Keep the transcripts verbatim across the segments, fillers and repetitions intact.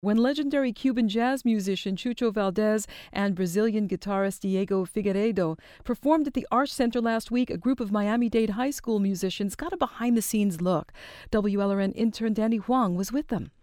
When legendary Cuban jazz musician Chucho Valdez and Brazilian guitarist Diego Figueiredo performed at the Arch Center last week, a group of Miami-Dade high school musicians got a behind-the-scenes look. W L R N intern Danny Huang was with them.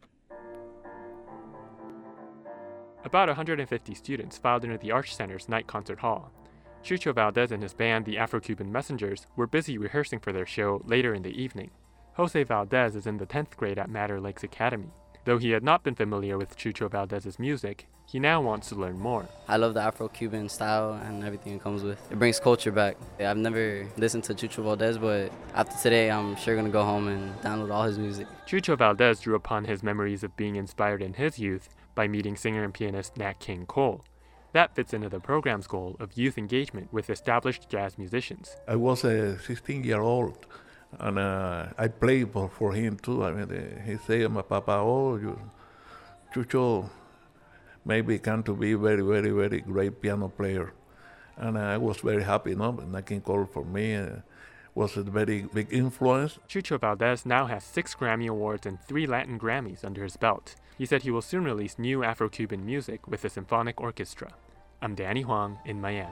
About one hundred fifty students filed into the Arch Center's night concert hall. Chucho Valdez and his band, the Afro-Cuban Messengers, were busy rehearsing for their show later in the evening. Jose Valdez is in the tenth grade at Madder Lakes Academy. Though he had not been familiar with Chucho Valdez's music, he now wants to learn more. I love the Afro-Cuban style and everything it comes with. It brings culture back. I've never listened to Chucho Valdez, but after today, I'm sure going to go home and download all his music. Chucho Valdez drew upon his memories of being inspired in his youth by meeting singer and pianist Nat King Cole. That fits into the program's goal of youth engagement with established jazz musicians. I was a sixteen-year-old. And uh, I played for, for him too. I mean, uh, he said, "My papa, oh, you, Chucho, maybe can to be very, very, very great piano player." And uh, I was very happy, no? Nat King Cole for me uh, was a very big influence. Chucho Valdez now has six Grammy Awards and three Latin Grammys under his belt. He said he will soon release new Afro-Cuban music with a symphonic orchestra. I'm Danny Huang in Miami.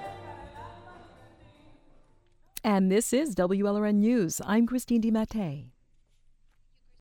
And this is W L R N News. I'm Christine DiMattei.